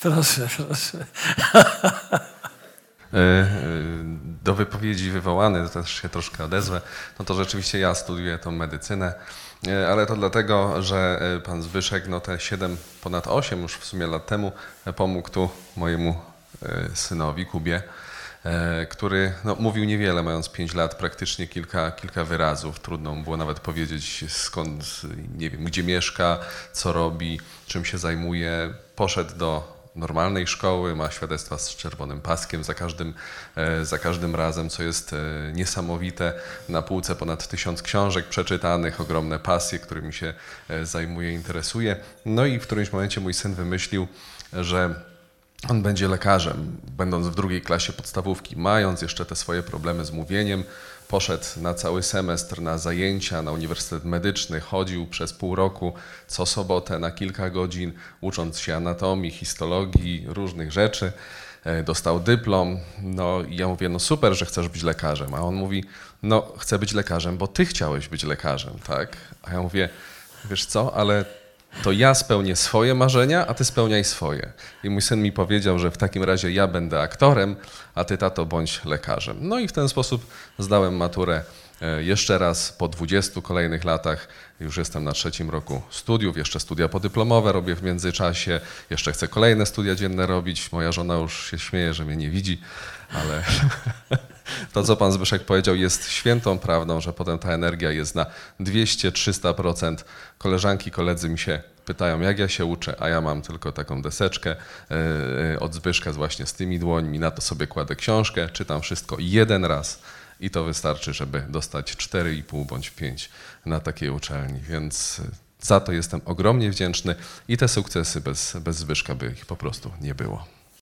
Proszę, proszę. Do wypowiedzi wywołany, to też się troszkę odezwę, no to rzeczywiście ja studiuję tą medycynę, ale to dlatego, że pan Zbyszek no te 7, ponad 8 już w sumie lat temu pomógł tu mojemu synowi Kubie, który no, mówił niewiele, mając 5 lat, praktycznie kilka wyrazów. Trudno mu było nawet powiedzieć skąd, nie wiem, gdzie mieszka, co robi, czym się zajmuje. Poszedł do normalnej szkoły, ma świadectwa z czerwonym paskiem za każdym razem, co jest niesamowite. Na półce ponad 1000 książek przeczytanych, ogromne pasje, którymi się zajmuje, interesuje. No i w którymś momencie mój syn wymyślił, że on będzie lekarzem, będąc w 2. klasie podstawówki, mając jeszcze te swoje problemy z mówieniem. Poszedł na cały semestr na zajęcia na Uniwersytet Medyczny, chodził przez pół roku co sobotę na kilka godzin, ucząc się anatomii, histologii, różnych rzeczy. Dostał dyplom, no i ja mówię, no super, że chcesz być lekarzem. A on mówi, no chcę być lekarzem, bo ty chciałeś być lekarzem, tak? A ja mówię, wiesz co, ale to ja spełnię swoje marzenia, a ty spełniaj swoje. I mój syn mi powiedział, że w takim razie ja będę aktorem, a ty, tato, bądź lekarzem. No i w ten sposób zdałem maturę jeszcze raz po 20 kolejnych latach. Już jestem na 3. roku studiów, jeszcze studia podyplomowe robię w międzyczasie, jeszcze chcę kolejne studia dzienne robić. Moja żona już się śmieje, że mnie nie widzi, ale to, co pan Zbyszek powiedział, jest świętą prawdą, że potem ta energia jest na 200-300%. Koleżanki, koledzy mi się pytają, jak ja się uczę, a ja mam tylko taką deseczkę od Zbyszka właśnie z tymi dłońmi, na to sobie kładę książkę, czytam wszystko jeden raz i to wystarczy, żeby dostać 4,5 bądź 5 na takiej uczelni, więc za to jestem ogromnie wdzięczny i te sukcesy bez Zbyszka by ich po prostu nie było.